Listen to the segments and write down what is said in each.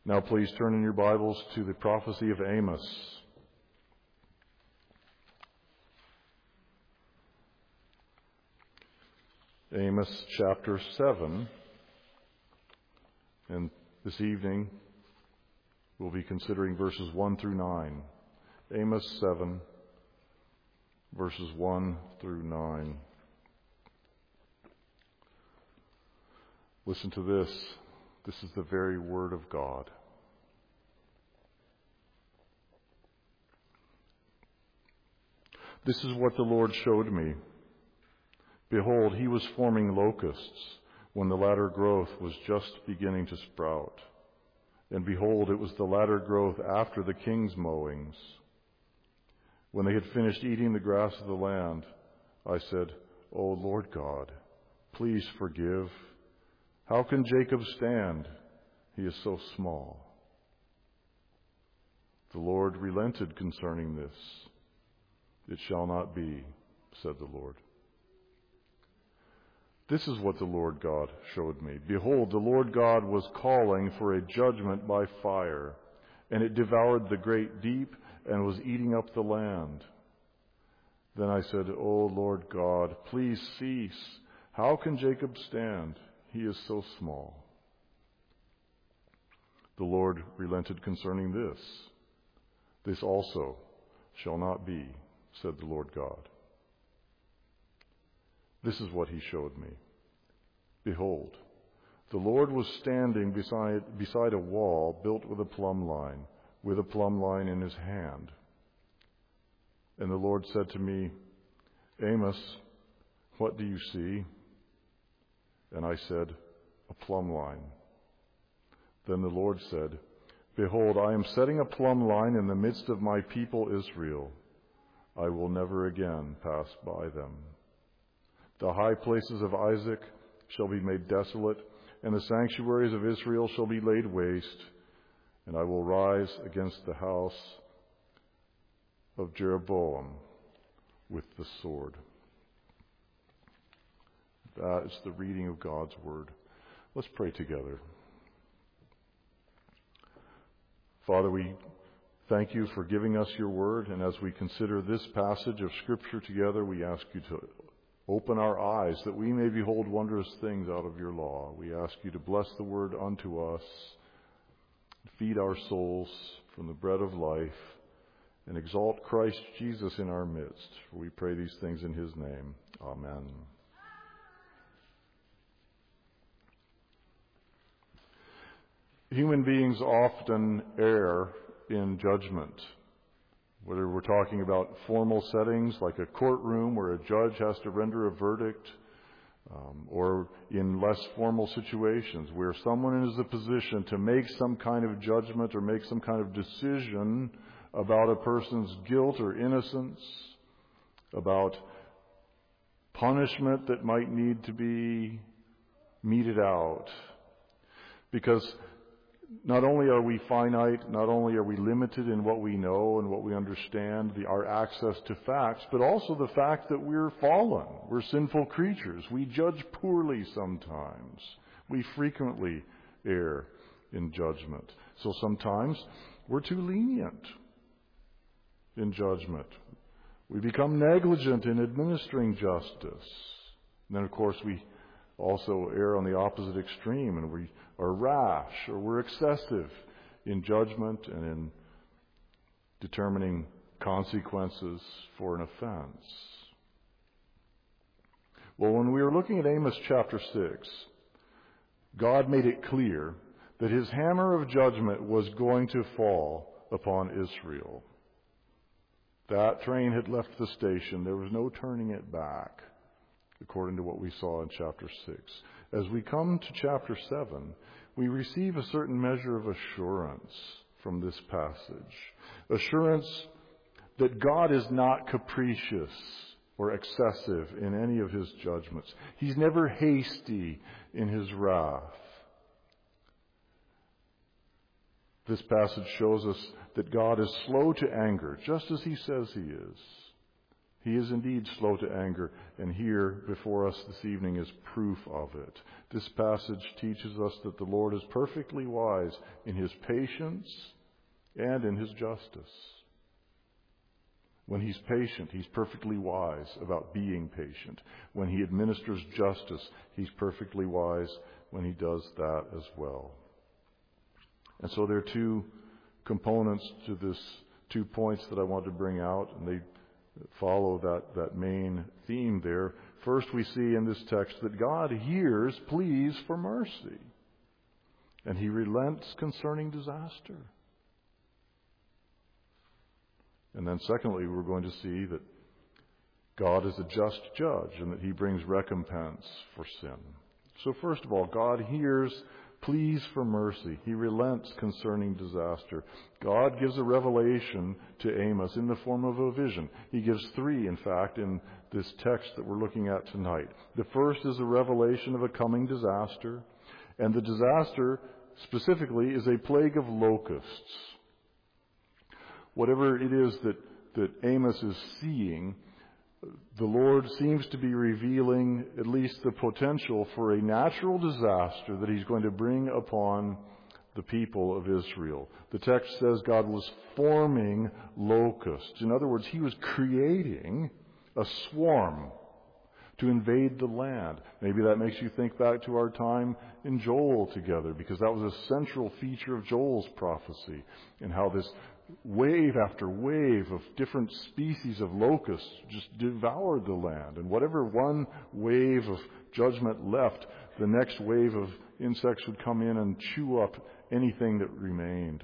Now please turn in your Bibles to the prophecy of Amos. Amos chapter 7. And this evening we'll be considering verses 1 through 9. Amos 7, verses 1 through 9. Listen to this. This is the very word of God. This is what the Lord showed me. Behold, he was forming locusts when the latter growth was just beginning to sprout. And behold, it was the latter growth after the king's mowings. When they had finished eating the grass of the land, I said, O Lord God, please forgive. How can Jacob stand? He is so small. The Lord relented concerning this. It shall not be, said the Lord. This is what the Lord God showed me. Behold, the Lord God was calling for a judgment by fire, and it devoured the great deep and was eating up the land. Then I said, O Lord God, please cease. How can Jacob stand? He is so small. The Lord relented concerning this. This also shall not be, said the Lord God. This is what he showed me. Behold, the Lord was standing beside a wall built with a plumb line in his hand. And the Lord said to me, Amos, what do you see? And I said, a plumb line. Then the Lord said, Behold, I am setting a plumb line in the midst of my people Israel. I will never again pass by them. The high places of Isaac shall be made desolate, and the sanctuaries of Israel shall be laid waste, and I will rise against the house of Jeroboam with the sword. That is the reading of God's Word. Let's pray together. Father, we thank you for giving us your Word, and as we consider this passage of Scripture together, we ask you to open our eyes that we may behold wondrous things out of your law. We ask you to bless the Word unto us, feed our souls from the bread of life, and exalt Christ Jesus in our midst. For we pray these things in his name. Amen. Human beings often err in judgment. Whether we're talking about formal settings like a courtroom where a judge has to render a verdict, or in less formal situations where someone is in a position to make some kind of judgment or make some kind of decision about a person's guilt or innocence, about punishment that might need to be meted out. Because not only are we finite, not only are we limited in what we know and what we understand, our access to facts, but also the fact that we're fallen. We're sinful creatures. We judge poorly sometimes. We frequently err in judgment. So sometimes we're too lenient in judgment. We become negligent in administering justice. And then, of course, we also err on the opposite extreme, and we are rash or we're excessive in judgment and in determining consequences for an offense. Well, when we were looking at Amos chapter 6, God made it clear that his hammer of judgment was going to fall upon Israel. That train had left the station. There was no turning it back, according to what we saw in chapter 6. As we come to chapter 7, we receive a certain measure of assurance from this passage. Assurance that God is not capricious or excessive in any of his judgments. He's never hasty in his wrath. This passage shows us that God is slow to anger, just as he says he is. He is indeed slow to anger, and here before us this evening is proof of it. This passage teaches us that the Lord is perfectly wise in His patience and in His justice. When He's patient, He's perfectly wise about being patient. When He administers justice, He's perfectly wise when He does that as well. And so there are two components to this, 2 points that I want to bring out, and they follow that main theme there. First, we see in this text that God hears pleas for mercy, and He relents concerning disaster. And then secondly, we're going to see that God is a just judge and that He brings recompense for sin. So first of all, God hears pleas for mercy. He relents concerning disaster. God gives a revelation to Amos in the form of a vision. He gives 3, in fact, in this text that we're looking at tonight. The first is a revelation of a coming disaster, and the disaster specifically is a plague of locusts. Whatever it is that Amos is seeing, the Lord seems to be revealing at least the potential for a natural disaster that He's going to bring upon the people of Israel. The text says God was forming locusts. In other words, He was creating a swarm to invade the land. Maybe that makes you think back to our time in Joel together, because that was a central feature of Joel's prophecy, and how this wave after wave of different species of locusts just devoured the land. And whatever one wave of judgment left, the next wave of insects would come in and chew up anything that remained.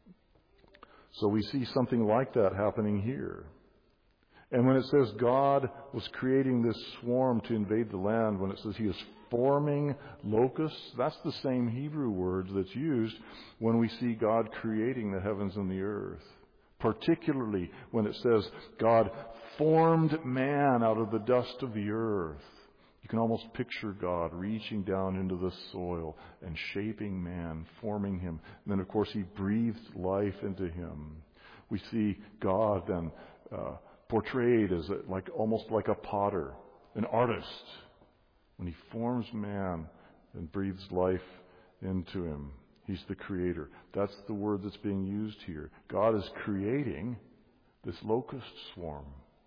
So we see something like that happening here. And when it says God was creating this swarm to invade the land, when it says He is forming locusts, that's the same Hebrew word that's used when we see God creating the heavens and the earth. Particularly when it says God formed man out of the dust of the earth. You can almost picture God reaching down into the soil and shaping man, forming him. And then, of course, He breathed life into him. We see God then portrayed as almost like a potter, an artist, when He forms man and breathes life into him. He's the creator. That's the word that's being used here. God is creating this locust swarm.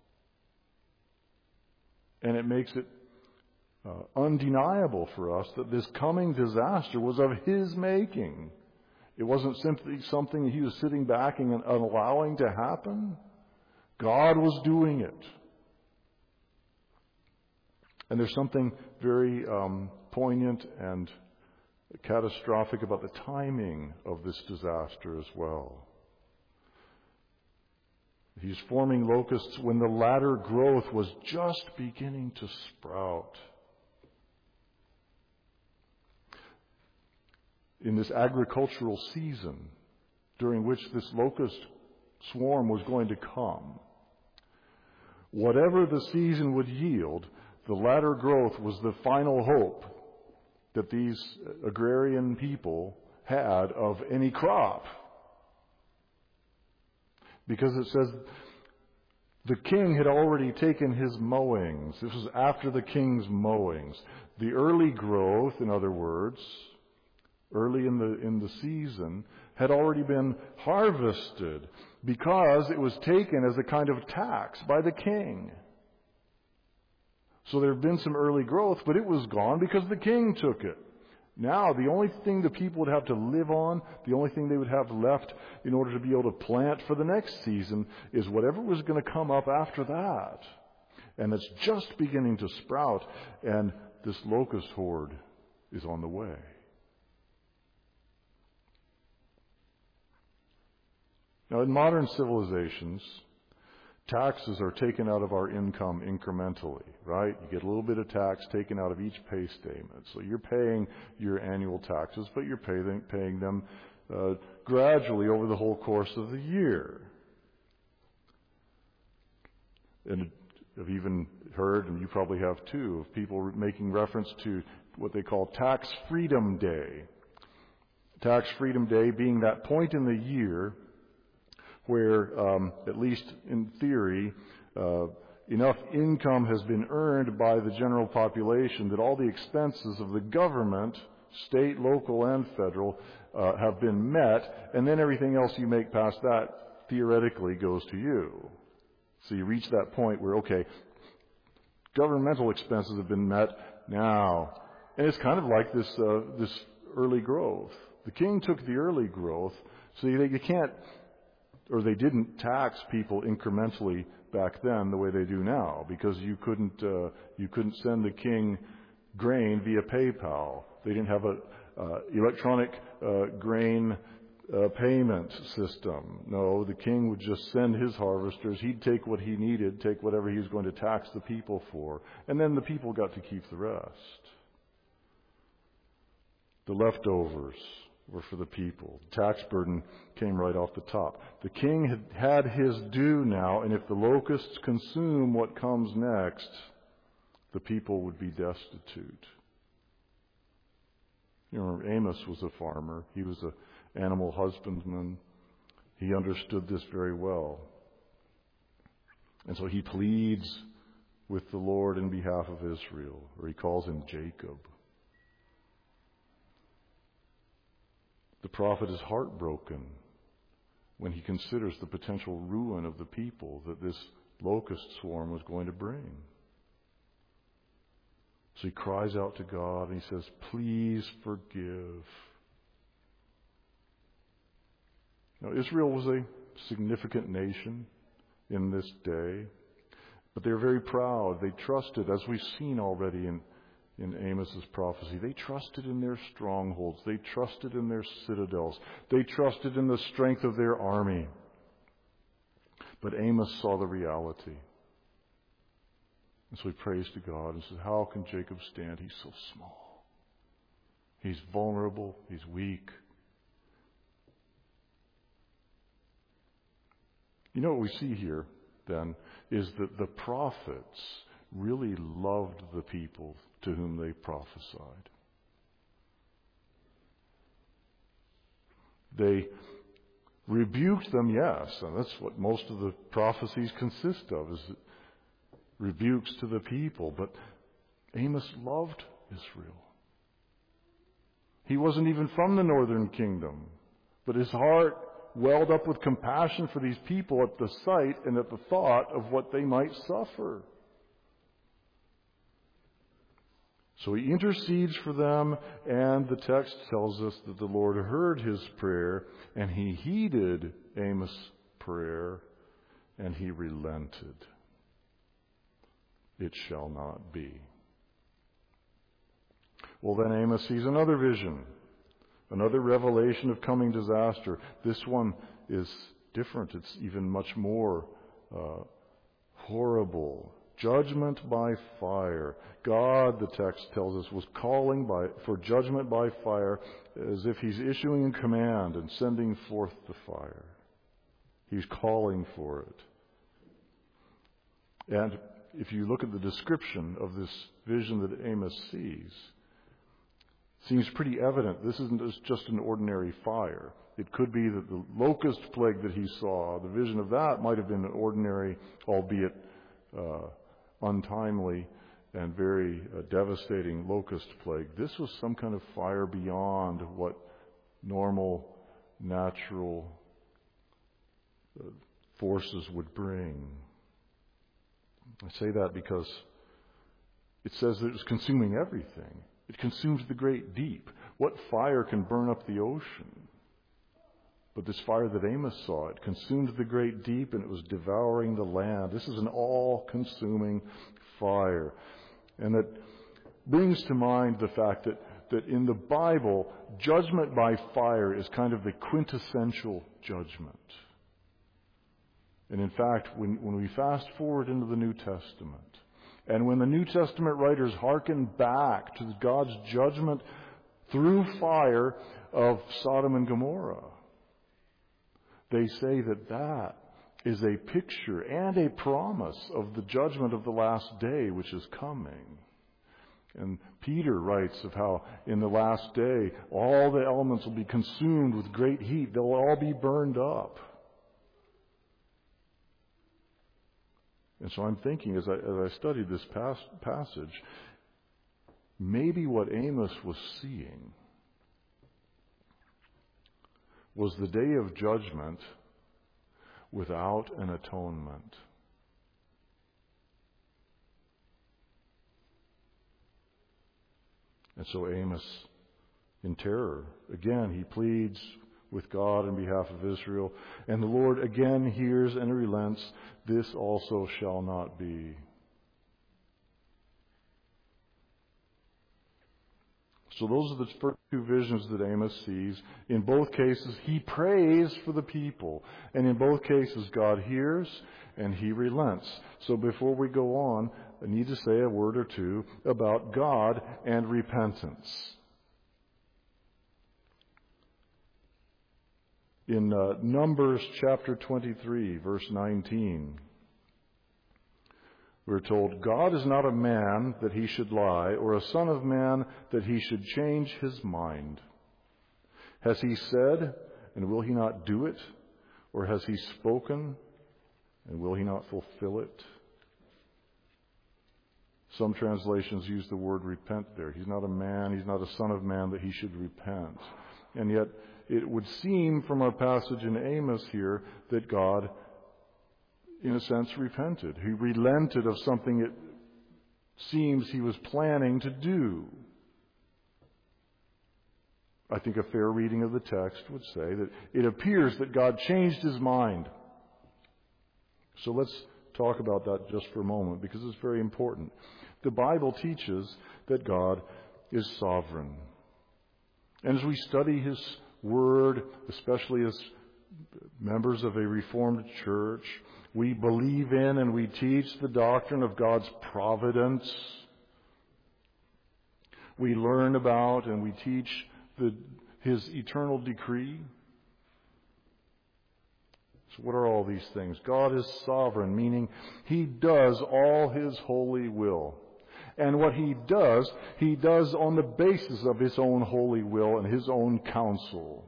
And it makes it undeniable for us that this coming disaster was of His making. It wasn't simply something He was sitting back and allowing to happen. God was doing it. And there's something very poignant and catastrophic about the timing of this disaster as well. He's forming locusts when the latter growth was just beginning to sprout. In this agricultural season during which this locust swarm was going to come, whatever the season would yield, the latter growth was the final hope that these agrarian people had of any crop. Because it says the king had already taken his mowings. This was after the king's mowings. The early growth, in other words, early in the season, had already been harvested because it was taken as a kind of tax by the king. So there had been some early growth, but it was gone because the king took it. Now, the only thing the people would have to live on, the only thing they would have left in order to be able to plant for the next season is whatever was going to come up after that. And it's just beginning to sprout, and this locust horde is on the way. Now, in modern civilizations, taxes are taken out of our income incrementally, right? You get a little bit of tax taken out of each pay statement. So you're paying your annual taxes, but you're paying them gradually over the whole course of the year. And I've even heard, and you probably have too, of people making reference to what they call Tax Freedom Day. Tax Freedom Day being that point in the year where, at least in theory, enough income has been earned by the general population that all the expenses of the government, state, local, and federal, have been met, and then everything else you make past that theoretically goes to you. So you reach that point where, okay, governmental expenses have been met now. And it's kind of like this early growth. The king took the early growth, so you can't, or they didn't tax people incrementally back then the way they do now, because you couldn't send the king grain via PayPal. They didn't have a electronic grain payment system. No, the king would just send his harvesters. He'd take what he needed, take whatever he was going to tax the people for, and then the people got to keep the rest. The leftovers were for the people. The tax burden came right off the top. The king had his due now, and if the locusts consume what comes next, the people would be destitute. You know, Amos was a farmer. He was an animal husbandman. He understood this very well. And so he pleads with the Lord in behalf of Israel, or he calls him Jacob. The prophet is heartbroken when he considers the potential ruin of the people that this locust swarm was going to bring. So he cries out to God and he says, "Please forgive." Now, Israel was a significant nation in this day, but they were very proud. They trusted, as we've seen already in Amos's prophecy, they trusted in their strongholds. They trusted in their citadels. They trusted in the strength of their army. But Amos saw the reality. And so he prays to God and says, how can Jacob stand? He's so small. He's vulnerable. He's weak. You know what we see here, then, is that the prophets really loved the people to whom they prophesied. They rebuked them, yes, and that's what most of the prophecies consist of, is rebukes to the people. But Amos loved Israel. He wasn't even from the northern kingdom, but his heart welled up with compassion for these people at the sight and at the thought of what they might suffer. So he intercedes for them, and the text tells us that the Lord heard his prayer, and he heeded Amos' prayer, and he relented. It shall not be. Well, then Amos sees another vision, another revelation of coming disaster. This one is different. It's even much more horrible. Judgment by fire. God, the text tells us, was calling for judgment by fire, as if he's issuing a command and sending forth the fire. He's calling for it. And if you look at the description of this vision that Amos sees, it seems pretty evident this isn't just an ordinary fire. It could be that the locust plague that he saw, the vision of that might have been an ordinary, albeit untimely and very devastating locust plague. This was some kind of fire beyond what normal, natural forces would bring. I say that because it says that it was consuming everything. It consumes the great deep. What fire can burn up the ocean? But this fire that Amos saw, it consumed the great deep, and it was devouring the land. This is an all-consuming fire. And that brings to mind the fact that in the Bible, judgment by fire is kind of the quintessential judgment. And in fact, when we fast forward into the New Testament, and when the New Testament writers hearken back to God's judgment through fire of Sodom and Gomorrah, they say that that is a picture and a promise of the judgment of the last day, which is coming. And Peter writes of how in the last day all the elements will be consumed with great heat. They'll all be burned up. And so I'm thinking, as I studied this passage, maybe what Amos was seeing was the day of judgment without an atonement. And so Amos, in terror, again, he pleads with God in behalf of Israel. And the Lord again hears and relents. This also shall not be. So those are the first two visions that Amos sees. In both cases, he prays for the people. And in both cases, God hears and he relents. So before we go on, I need to say a word or two about God and repentance. In Numbers chapter 23, verse 19, we're told, God is not a man that he should lie, or a son of man that he should change his mind. Has he said, and will he not do it? Or has he spoken, and will he not fulfill it? Some translations use the word repent there. He's not a man, he's not a son of man that he should repent. And yet, it would seem from our passage in Amos here that God, in a sense, repented. He relented of something it seems he was planning to do. I think a fair reading of the text would say that it appears that God changed his mind. So let's talk about that just for a moment, because it's very important. The Bible teaches that God is sovereign. And as we study his Word, especially as members of a Reformed church, we believe in and we teach the doctrine of God's providence. We learn about and we teach his eternal decree. So what are all these things? God is sovereign, meaning he does all his holy will. And what he does on the basis of his own holy will and his own counsel.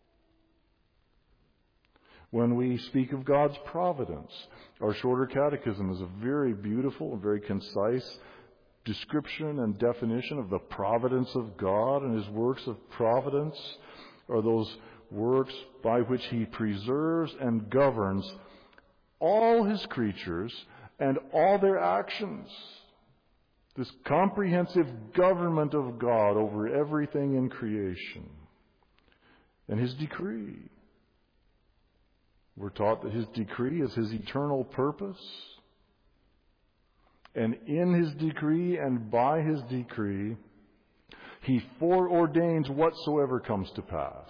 When we speak of God's providence, our shorter catechism is a very beautiful and very concise description and definition of the providence of God, and his works of providence are those works by which he preserves and governs all his creatures and all their actions. This comprehensive government of God over everything in creation. And his decree. We're taught that his decree is his eternal purpose. And in his decree and by his decree, he foreordains whatsoever comes to pass.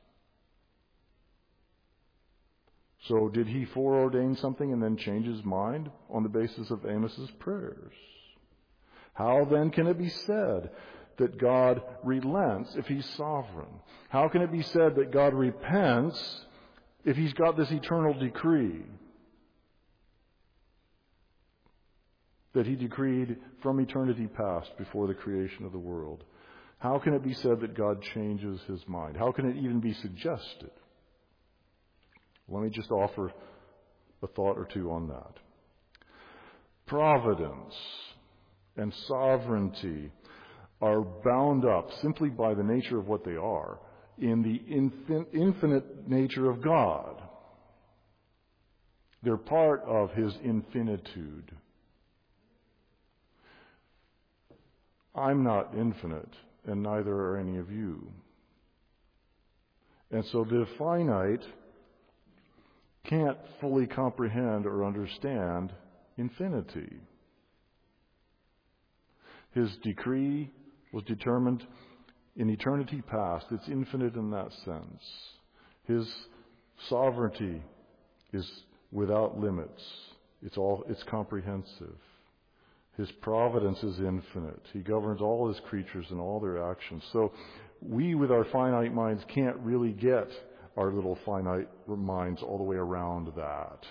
So did he foreordain something and then change his mind on the basis of Amos's prayers? How then can it be said that God relents if he's sovereign? How can it be said that God repents if he's got this eternal decree that he decreed from eternity past before the creation of the world? How can it be said that God changes his mind? How can it even be suggested? Let me just offer a thought or two on that. Providence and sovereignty are bound up simply by the nature of what they are in the infinite nature of God. They're part of his infinitude. I'm not infinite, and neither are any of you. And so the finite can't fully comprehend or understand infinity. His decree was determined in eternity past. It's infinite in that sense. His sovereignty is without limits. It's comprehensive. His providence is infinite. He governs all his creatures and all their actions. So we, with our finite minds, can't really get our little finite minds all the way around that.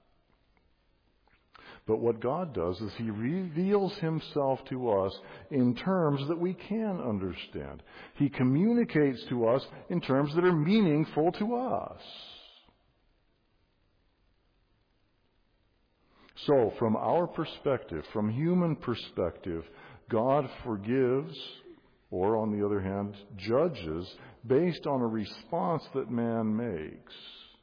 But what God does is he reveals himself to us in terms that we can understand. He communicates to us in terms that are meaningful to us. So, from our perspective, from human perspective, God forgives, or on the other hand, judges based on a response that man makes.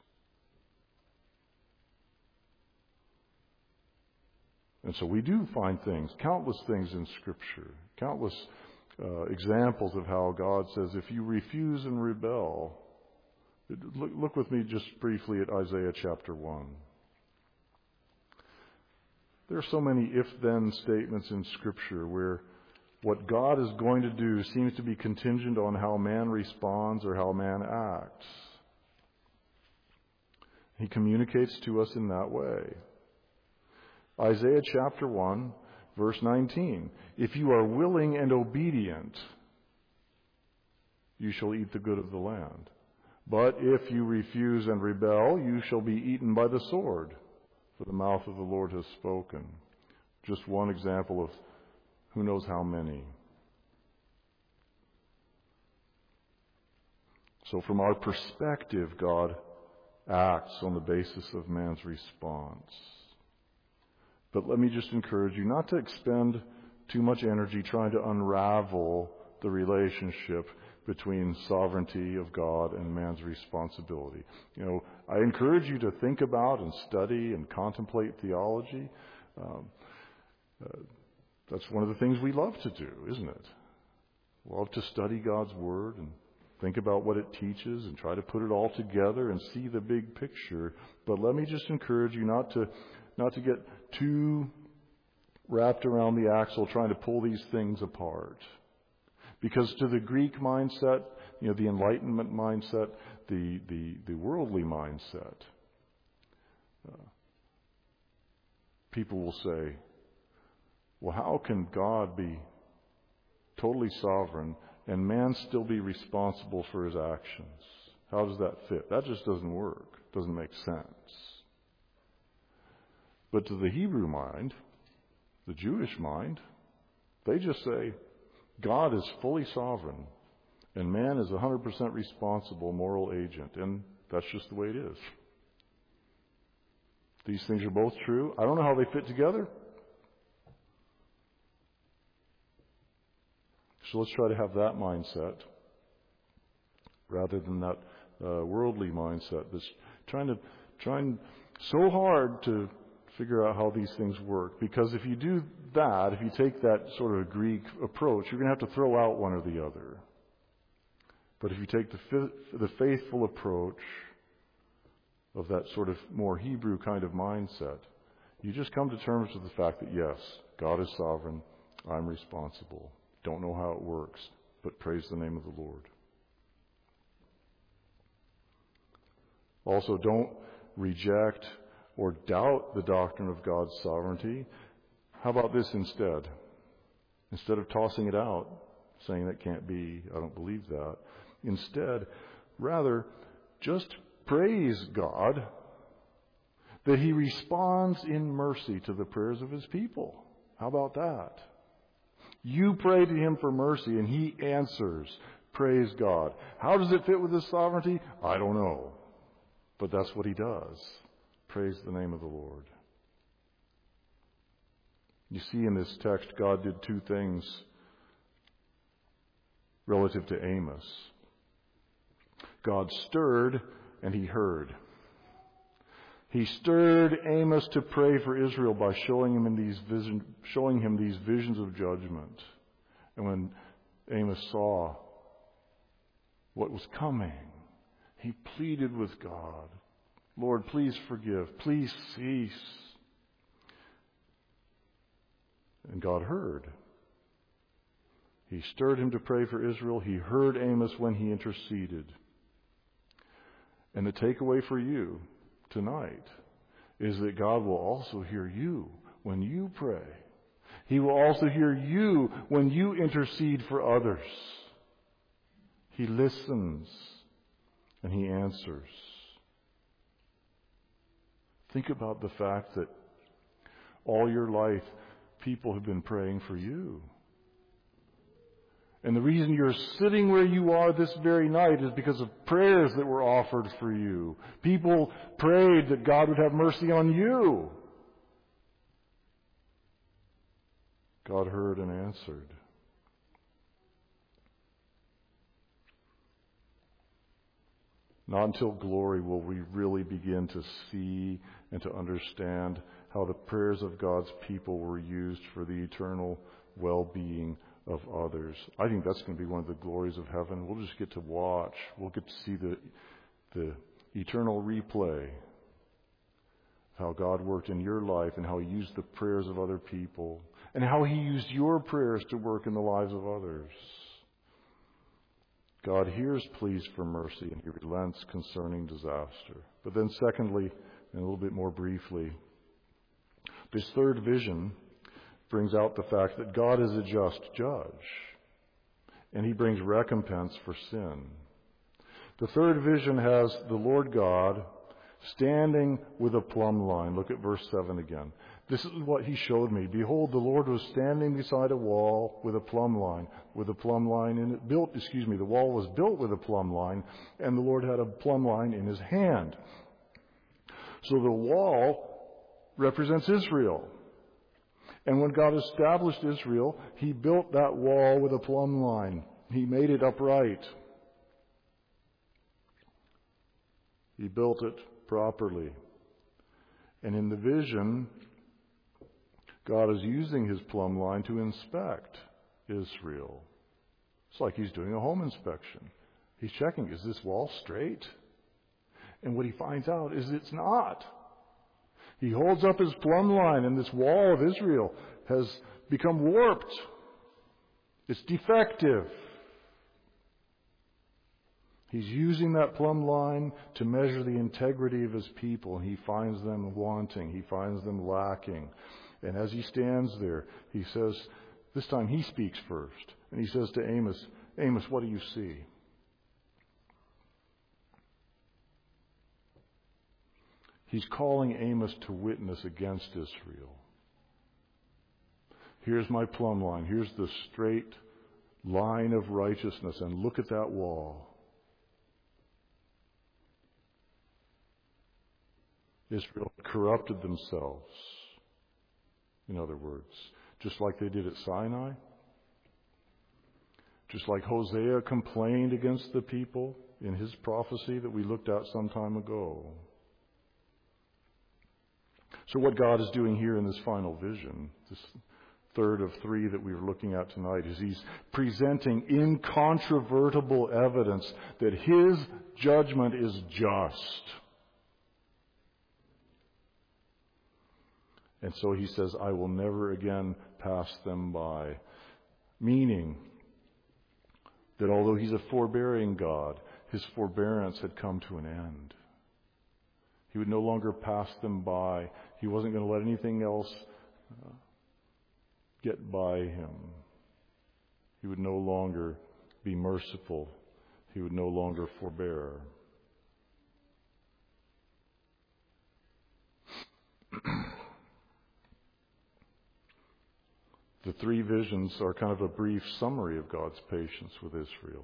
And so we do find things, countless things in Scripture, countless examples of how God says, if you refuse and rebel. Look with me just briefly at Isaiah chapter 1. There are so many if-then statements in Scripture where what God is going to do seems to be contingent on how man responds or how man acts. He communicates to us in that way. Isaiah chapter 1, verse 19. If you are willing and obedient, you shall eat the good of the land. But if you refuse and rebel, you shall be eaten by the sword, for the mouth of the Lord has spoken. Just one example of who knows how many. So from our perspective, God acts on the basis of man's response. But let me just encourage you not to expend too much energy trying to unravel the relationship between sovereignty of God and man's responsibility. I encourage you to think about and study and contemplate theology. That's one of the things we love to do, isn't it? We love to study God's Word and think about what it teaches and try to put it all together and see the big picture. But let me just encourage you not to get too wrapped around the axle trying to pull these things apart. Because to the Greek mindset, the Enlightenment mindset, the worldly mindset, people will say, well, how can God be totally sovereign and man still be responsible for his actions? How does that fit? That just doesn't work. Doesn't make sense. But to the Hebrew mind, the Jewish mind, they just say, God is fully sovereign, and man is 100% responsible moral agent, and that's just the way it is. These things are both true. I don't know how they fit together. So let's try to have that mindset rather than that worldly mindset that's trying so hard to figure out how these things work. Because if you do that, if you take that sort of Greek approach, you're going to have to throw out one or the other. But if you take the faithful approach of that sort of more Hebrew kind of mindset, you just come to terms with the fact that, yes, God is sovereign, I'm responsible. Don't know how it works, but praise the name of the Lord. Also, don't reject or doubt the doctrine of God's sovereignty. How about this instead? Instead of tossing it out, saying that can't be, I don't believe that. Instead, rather, just praise God that He responds in mercy to the prayers of His people. How about that? You pray to Him for mercy and He answers. Praise God. How does it fit with His sovereignty? I don't know. But that's what He does. Praise the name of the Lord. You see in this text, God did two things relative to Amos. God stirred and He heard. He stirred Amos to pray for Israel by showing him these visions of judgment. And when Amos saw what was coming, he pleaded with God, Lord, please forgive. Please cease. And God heard. He stirred him to pray for Israel. He heard Amos when he interceded. And the takeaway for you tonight is that God will also hear you when you pray. He will also hear you when you intercede for others. He listens and He answers. Think about the fact that all your life people have been praying for you. And the reason you're sitting where you are this very night is because of prayers that were offered for you. People prayed that God would have mercy on you. God heard and answered. Not until glory will we really begin to see and to understand how the prayers of God's people were used for the eternal well-being of others. I think that's going to be one of the glories of heaven. We'll just get to watch. We'll get to see the eternal replay of how God worked in your life and how He used the prayers of other people and how He used your prayers to work in the lives of others. God hears pleas for mercy and He relents concerning disaster. But then secondly, and a little bit more briefly, this third vision brings out the fact that God is a just judge, and He brings recompense for sin. The third vision has the Lord God standing with a plumb line. Look at verse 7 again. This is what He showed me. Behold, the Lord was standing beside a wall with a plumb line. With a plumb line in it the wall was built with a plumb line, and the Lord had a plumb line in His hand. So the wall represents Israel. And when God established Israel, He built that wall with a plumb line. He made it upright. He built it properly. And in the vision, God is using His plumb line to inspect Israel. It's like He's doing a home inspection. He's checking, is this wall straight? And what He finds out is it's not. He holds up His plumb line, and this wall of Israel has become warped. It's defective. He's using that plumb line to measure the integrity of His people, and He finds them wanting. He finds them lacking. And as He stands there, He says, this time He speaks first. And He says to Amos, Amos, what do you see? He's calling Amos to witness against Israel. Here's my plumb line. Here's the straight line of righteousness. And look at that wall. Israel corrupted themselves, in other words, just like they did at Sinai. Just like Hosea complained against the people in his prophecy that we looked at some time ago. So what God is doing here in this final vision, this third of three that we were looking at tonight, is He's presenting incontrovertible evidence that His judgment is just. And so He says, I will never again pass them by. Meaning that although He's a forbearing God, His forbearance had come to an end. He would no longer pass them by. He wasn't going to let anything else get by Him. He would no longer be merciful. He would no longer forbear. The three visions are kind of a brief summary of God's patience with Israel.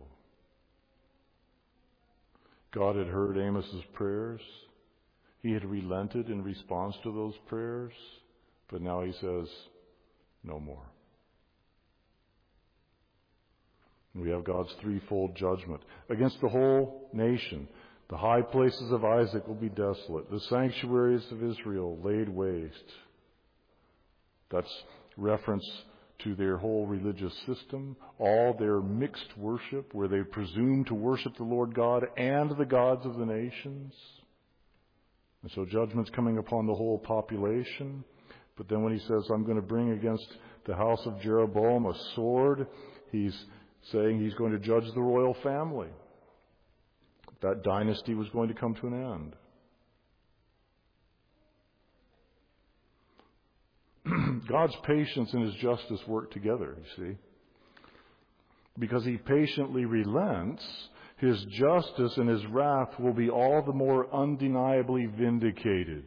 God had heard Amos's prayers. He had relented in response to those prayers, but now He says, no more. And we have God's threefold judgment against the whole nation. The high places of Isaac will be desolate. The sanctuaries of Israel laid waste. That's reference to their whole religious system, all their mixed worship, where they presume to worship the Lord God and the gods of the nations. And so judgment's coming upon the whole population. But then when He says, I'm going to bring against the house of Jeroboam a sword, He's saying He's going to judge the royal family. That dynasty was going to come to an end. God's patience and His justice work together, you see. Because He patiently relents, His justice and His wrath will be all the more undeniably vindicated.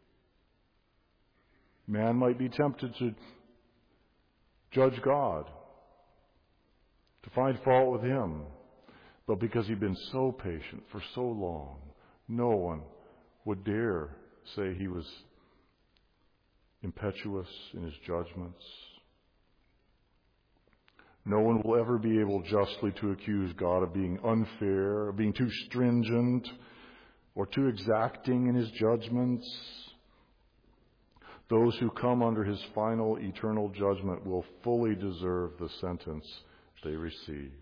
Man might be tempted to judge God, to find fault with Him. But because He'd been so patient for so long, no one would dare say He was impetuous in His judgments. No one will ever be able justly to accuse God of being unfair, of being too stringent, or too exacting in his judgments. Those who come under his final eternal judgment will fully deserve the sentence they receive.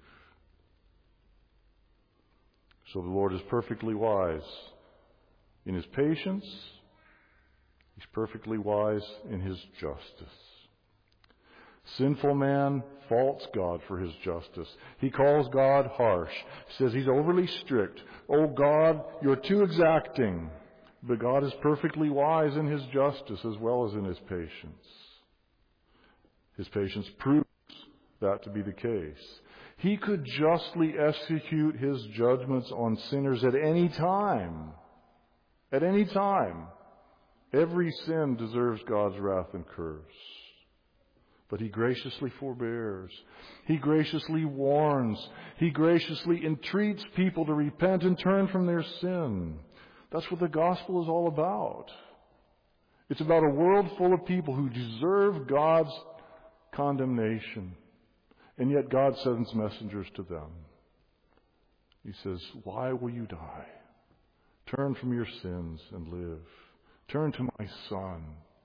So the Lord is perfectly wise in his patience. He's perfectly wise in his justice. Sinful man faults God for his justice. He calls God harsh. He says he's overly strict. Oh God, you're too exacting. But God is perfectly wise in his justice as well as in his patience. His patience proves that to be the case. He could justly execute his judgments on sinners at any time. At any time. Every sin deserves God's wrath and curse. But he graciously forbears. He graciously warns. He graciously entreats people to repent and turn from their sin. That's what the gospel is all about. It's about a world full of people who deserve God's condemnation. And yet God sends messengers to them. He says, why will you die? Turn from your sins and live. Turn to my Son.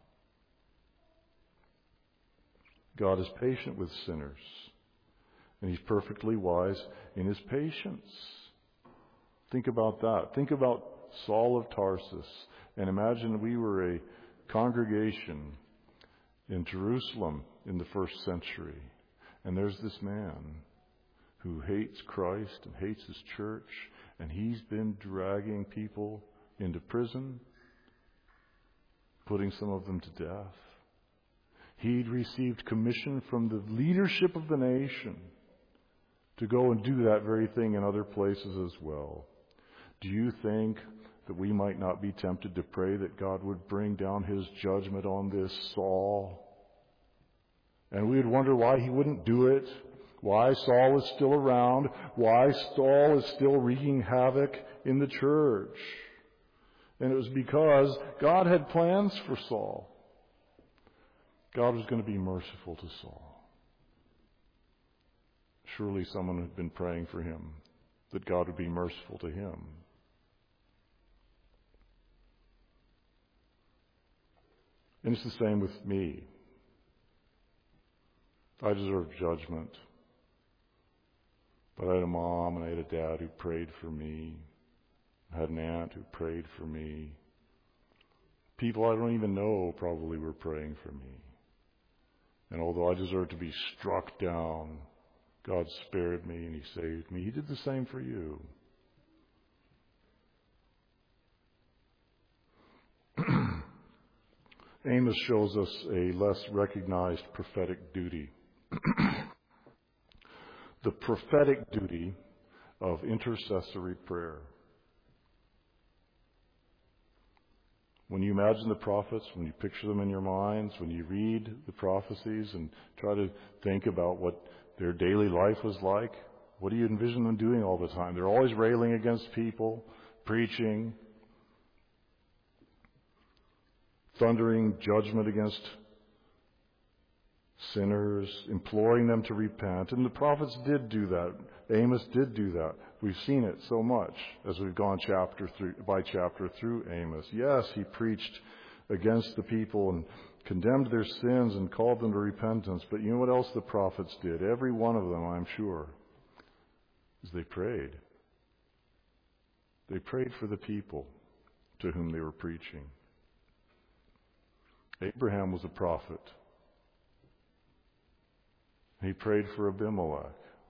God is patient with sinners. And he's perfectly wise in his patience. Think about that. Think about Saul of Tarsus. And imagine we were a congregation in Jerusalem in the first century. And there's this man who hates Christ and hates his church. And he's been dragging people into prison, putting some of them to death. He'd received commission from the leadership of the nation to go and do that very thing in other places as well. Do you think that we might not be tempted to pray that God would bring down his judgment on this Saul? And we would wonder why he wouldn't do it, why Saul is still around, why Saul is still wreaking havoc in the church. And it was because God had plans for Saul. God was going to be merciful to Saul. Surely someone had been praying for him, that God would be merciful to him. And it's the same with me. I deserve judgment. But I had a mom and I had a dad who prayed for me. I had an aunt who prayed for me. People I don't even know probably were praying for me. And although I deserved to be struck down, God spared me and he saved me. He did the same for you. Amos shows us a less recognized prophetic duty. The prophetic duty of intercessory prayer. When you imagine the prophets, when you picture them in your minds, when you read the prophecies and try to think about what their daily life was like, what do you envision them doing all the time? They're always railing against people, preaching, thundering judgment against sinners, imploring them to repent. And the prophets did do that. Amos did do that. We've seen it so much as we've gone chapter by chapter through Amos. Yes, he preached against the people and condemned their sins and called them to repentance. But you know what else the prophets did? Every one of them, I'm sure, is they prayed. They prayed for the people to whom they were preaching. Abraham was a prophet. He prayed for Abimelech.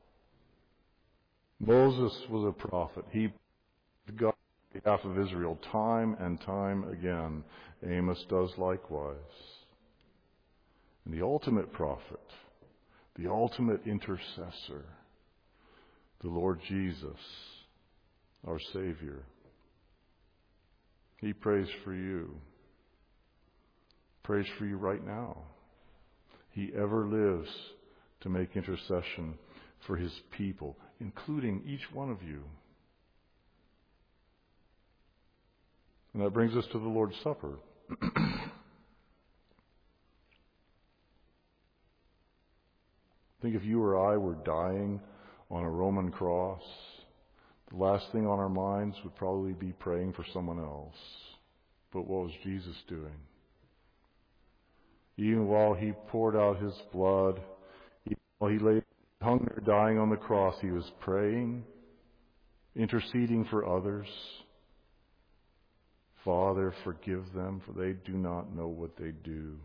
Moses was a prophet. He prayed God on behalf of Israel time and time again. Amos does likewise. And the ultimate prophet, the ultimate intercessor, the Lord Jesus, our Savior, he prays for you. Prays for you right now. He ever lives to make intercession for his people, including each one of you. And that brings us to the Lord's Supper. Think if you or I were dying on a Roman cross, the last thing on our minds would probably be praying for someone else. But what was Jesus doing? Even while he poured out his blood, while he hung there dying on the cross, he was praying, interceding for others. Father, forgive them, for they do not know what they do.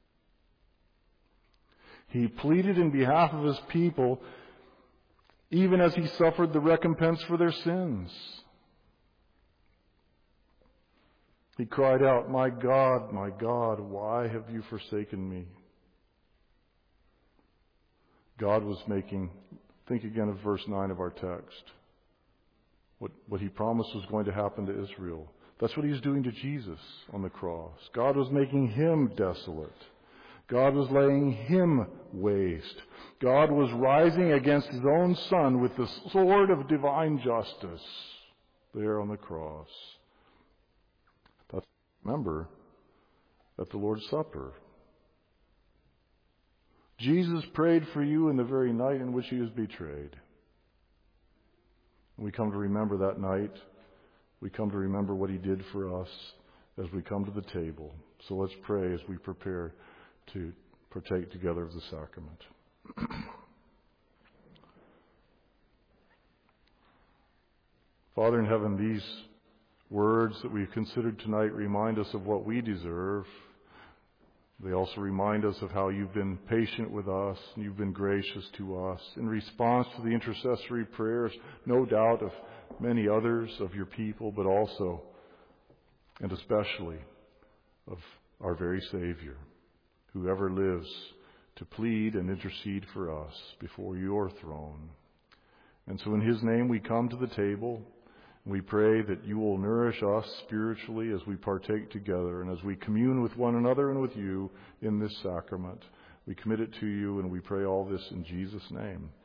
He pleaded in behalf of his people, even as he suffered the recompense for their sins. He cried out, my God, why have you forsaken me? God was think again of verse 9 of our text. What he promised was going to happen to Israel. That's what he was doing to Jesus on the cross. God was making him desolate. God was laying him waste. God was rising against his own Son with the sword of divine justice there on the cross. Remember, at the Lord's Supper, Jesus prayed for you in the very night in which he was betrayed. We come to remember that night. We come to remember what he did for us as we come to the table. So let's pray as we prepare to partake together of the sacrament. Father in heaven, these words that we've considered tonight remind us of what we deserve. They also remind us of how you've been patient with us and you've been gracious to us in response to the intercessory prayers, no doubt, of many others of your people, but also and especially of our very Savior, who ever lives to plead and intercede for us before your throne. And so in his name we come to the table. We pray that you will nourish us spiritually as we partake together and as we commune with one another and with you in this sacrament. We commit it to you and we pray all this in Jesus' name.